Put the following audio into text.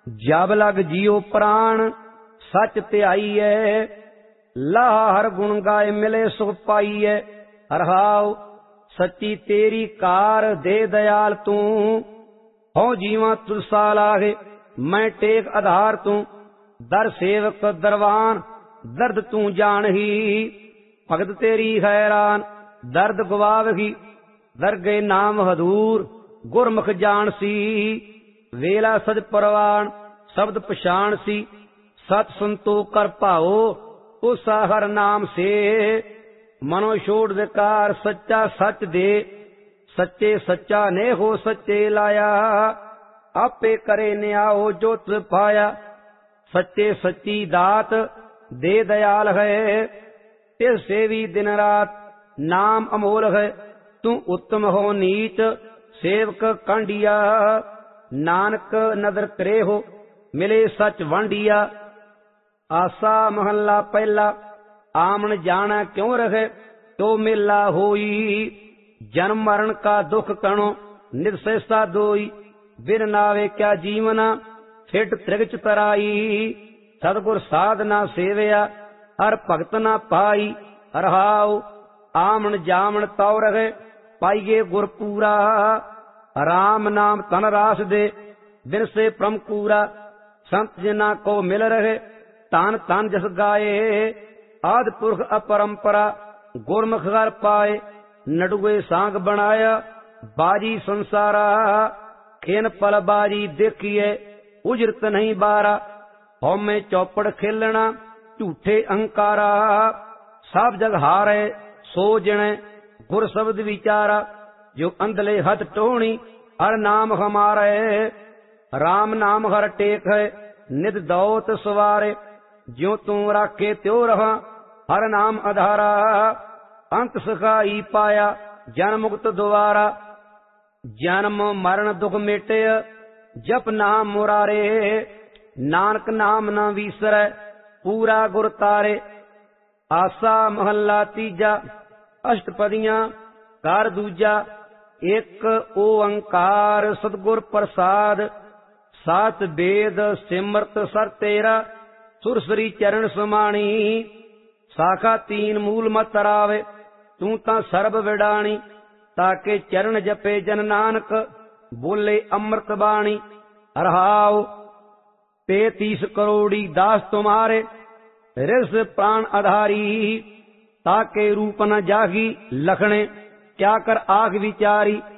जब लग जियो प्राण सच त्याईए, लाह हर गुण गाय मिले सुख पाईए। हरहाव सच्ची तेरी कार दे दयाल तू, हो जीवा तुलसा लागे मैं टेक आधार तू। दर सेवक दरवान दर्द तू जान ही, भगत तेरी हैरान दर्द गवावही। दरगे नाम हदूर गुरमुख जान सी, वेला सज परवान शब्द पछाण सी। सत संतो कर पाओ उसा हर नाम से, मनो छोड़ विकार सच्चा सच दे। सच्चे सच्चा ने हो सच्चे लाया, आपे करे न्याओ जो तुझ पाया। सच्चे सच्ची दात दे दयाल है, इससे भी दिन रात नाम अमोल है। तू उत्तम हो नीच सेवक कांडिया, नानक नदर करे हो मिले सच वांडिया। आसा महला पहला आमन जाना क्यों रहे, तो मेला होई। जन्म मरण का दुख कणो नित सहसा दोई, बिन नावे क्या जीवना फिट त्रिगच तराई। सतगुर साधना सेवया हर भगत ना पाई। हरहाव आमन जामन तौ रहे पाइये गुर पूरा। राम नाम तन रास दे बिन से प्रम पूरा। संत जिना को मिल रहे तान तान जस गाये। आदि पुरख अपरंपरा गुरमुख घर पाए। नडुए सांग बनाया बाजी संसारा, खेन पल बाजी देखिए उजरत नहीं बारा। हौमे चौपड़ खेलना झूठे अहंकारा, सब जग हारे सो जिणे गुर शब्द विचारा। जो अंधले हथ टोणी हर नाम हमारे, राम नाम हर टेक है नित दौत सवारे। ज्यो तू राखे त्यो रहा हर नाम आधारा, अंत सखाई पाया जन मुक्त द्वारा। जन्म मरण दुख मेटे जप नाम मुरारे, नानक नाम न विसरै पूरा गुर तारे। आसा महला तीजा अष्टपदियां कार दूजा। एक ओंकार सतगुर प्रसाद, सात वेद सिमरत सर तेरा। सुरसरी चरण समाणी, साखा तीन मूल मत रावे। तू ता सर्ब विडाणी, ताके चरण जपे जन नानक बोले अमृत बाणी। हरहाव 33 करोड़ी दास तुम्हारे, रिस प्राण आधारी। ताके रूप न जागी लखने, क्या कर आग विचारी।